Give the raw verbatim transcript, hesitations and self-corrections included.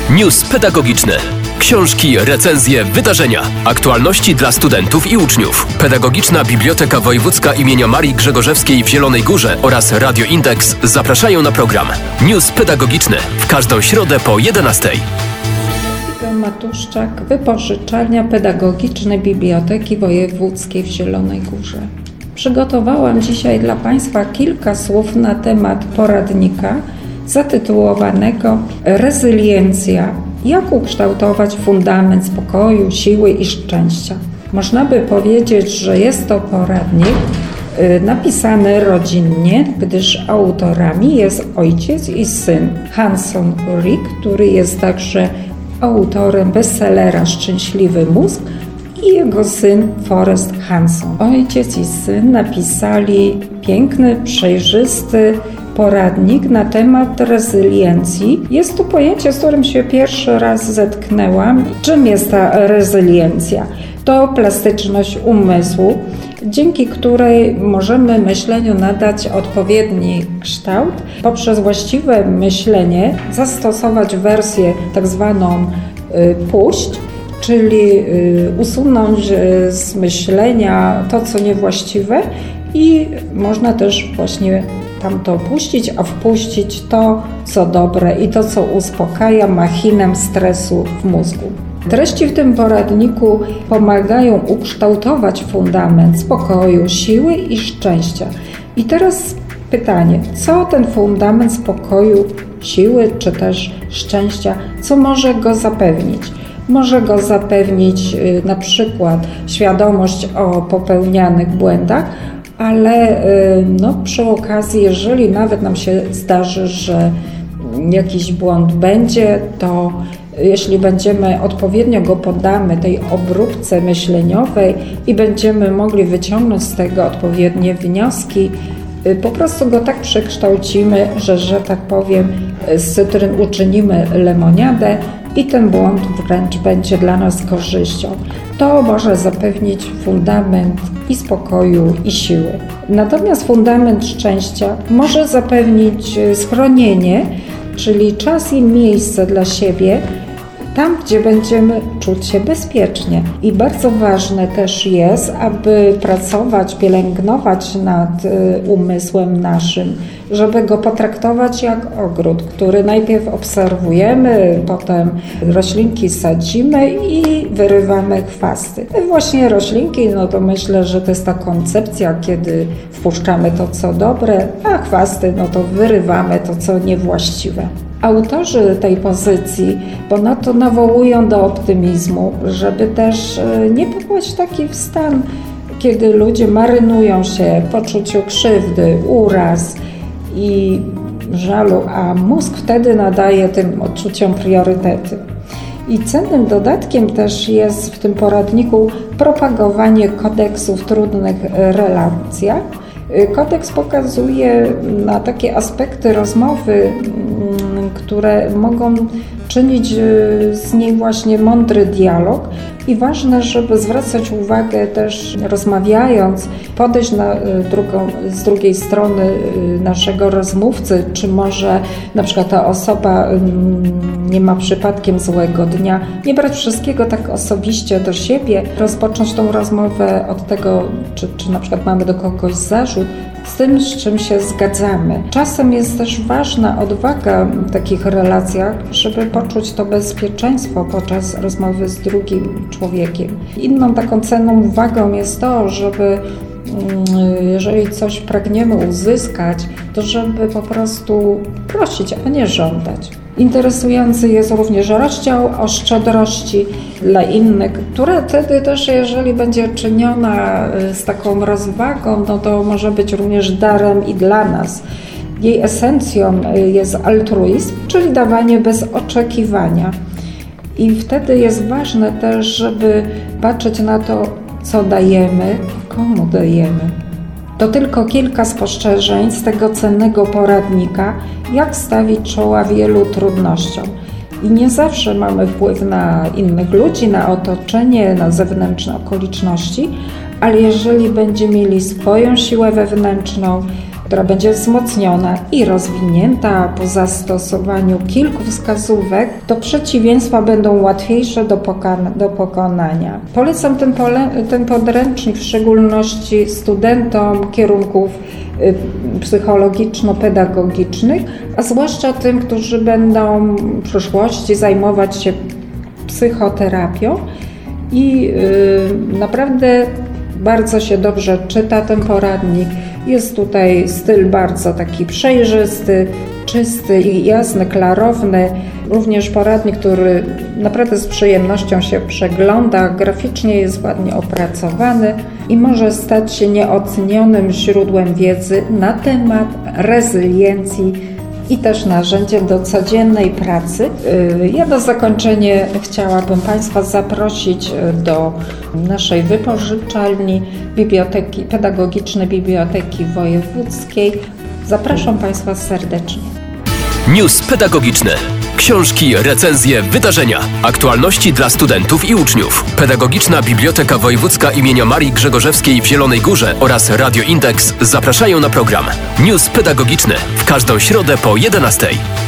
News pedagogiczny. Książki, recenzje, wydarzenia, aktualności dla studentów i uczniów. Pedagogiczna Biblioteka Wojewódzka imienia Marii Grzegorzewskiej w Zielonej Górze oraz Radio Indeks zapraszają na program News pedagogiczny w każdą środę po jedenastej. Matuszczak, Wypożyczalnia Pedagogicznej Biblioteki Wojewódzkiej w Zielonej Górze. Przygotowałam dzisiaj dla Państwa kilka słów na temat poradnika zatytułowanego Rezyliencja. Jak ukształtować fundament spokoju, siły i szczęścia. Można by powiedzieć, że jest to poradnik napisany rodzinnie, gdyż autorami jest ojciec i syn Hanson Ulrich, który jest także autorem bestsellera Szczęśliwy mózg, i jego syn Forrest Hanson. Ojciec i syn napisali piękny, przejrzysty poradnik na temat rezyliencji. Jest to pojęcie, z którym się pierwszy raz zetknęłam. Czym jest ta rezyliencja? To plastyczność umysłu, dzięki której możemy myśleniu nadać odpowiedni kształt. Poprzez właściwe myślenie zastosować wersję tak zwaną y, puść, czyli y, usunąć y, z myślenia to, co niewłaściwe, i można też właśnie tam to opuścić, a wpuścić to, co dobre i to, co uspokaja machinę stresu w mózgu. Treści w tym poradniku pomagają ukształtować fundament spokoju, siły i szczęścia. I teraz pytanie, co ten fundament spokoju, siły czy też szczęścia, co może go zapewnić? Może go zapewnić y, na przykład świadomość o popełnianych błędach, ale y, no, przy okazji, jeżeli nawet nam się zdarzy, że jakiś błąd będzie, to jeśli będziemy odpowiednio go poddamy tej obróbce myśleniowej i będziemy mogli wyciągnąć z tego odpowiednie wnioski, y, po prostu go tak przekształcimy, że, że tak powiem, z cytryn uczynimy lemoniadę i ten błąd wręcz będzie dla nas korzyścią. To może zapewnić fundament i spokoju, i siły. Natomiast fundament szczęścia może zapewnić schronienie, czyli czas i miejsce dla siebie, tam, gdzie będziemy czuć się bezpiecznie. I bardzo ważne też jest, aby pracować, pielęgnować nad umysłem naszym, żeby go potraktować jak ogród, który najpierw obserwujemy, potem roślinki sadzimy i wyrywamy chwasty. I właśnie roślinki, no to myślę, że to jest ta koncepcja, kiedy wpuszczamy to, co dobre, a chwasty, no to wyrywamy to, co niewłaściwe. Autorzy tej pozycji ponadto nawołują do optymizmu, żeby też nie popaść w taki stan, kiedy ludzie marynują się w poczuciu krzywdy, uraz i żalu, a mózg wtedy nadaje tym odczuciom priorytety. I cennym dodatkiem też jest w tym poradniku propagowanie kodeksu w trudnych relacjach. Kodeks pokazuje na takie aspekty rozmowy, które mogą czynić z niej właśnie mądry dialog, i ważne, żeby zwracać uwagę też, rozmawiając, podejść na drugą, z drugiej strony naszego rozmówcy, czy może na przykład ta osoba nie ma przypadkiem złego dnia, nie brać wszystkiego tak osobiście do siebie, rozpocząć tą rozmowę od tego, czy, czy na przykład mamy do kogoś zarzut, z tym, z czym się zgadzamy. Czasem jest też ważna odwaga w takich relacjach, żeby poczuć to bezpieczeństwo podczas rozmowy z drugim człowiekiem. Inną taką cenną uwagą jest to, żeby jeżeli coś pragniemy uzyskać, to żeby po prostu prosić, a nie żądać. Interesujący jest również rozdział o szczodrości dla innych, która wtedy też, jeżeli będzie czyniona z taką rozwagą, no to może być również darem i dla nas. Jej esencją jest altruizm, czyli dawanie bez oczekiwania. I wtedy jest ważne też, żeby patrzeć na to, co dajemy, komu dajemy. To tylko kilka spostrzeżeń z tego cennego poradnika, jak stawić czoła wielu trudnościom. I nie zawsze mamy wpływ na innych ludzi, na otoczenie, na zewnętrzne okoliczności, ale jeżeli będziemy mieli swoją siłę wewnętrzną, która będzie wzmocniona i rozwinięta po zastosowaniu kilku wskazówek, to przeciwieństwa będą łatwiejsze do, pokana- do pokonania. Polecam ten, pole- ten podręcznik w szczególności studentom kierunków y, psychologiczno-pedagogicznych, a zwłaszcza tym, którzy będą w przyszłości zajmować się psychoterapią i y, naprawdę bardzo się dobrze czyta ten poradnik. Jest tutaj styl bardzo taki przejrzysty, czysty i jasny, klarowny. Również poradnik, który naprawdę z przyjemnością się przegląda, graficznie jest ładnie opracowany i może stać się nieocenionym źródłem wiedzy na temat rezyliencji i też narzędziem do codziennej pracy. Ja na zakończenie chciałabym Państwa zaprosić do naszej wypożyczalni Biblioteki Pedagogicznej Biblioteki Wojewódzkiej. Zapraszam Państwa serdecznie. News pedagogiczny. Książki, recenzje, wydarzenia, aktualności dla studentów i uczniów. Pedagogiczna Biblioteka Wojewódzka imienia Marii Grzegorzewskiej w Zielonej Górze oraz Radio Indeks zapraszają na program News pedagogiczny w każdą środę po jedenastej.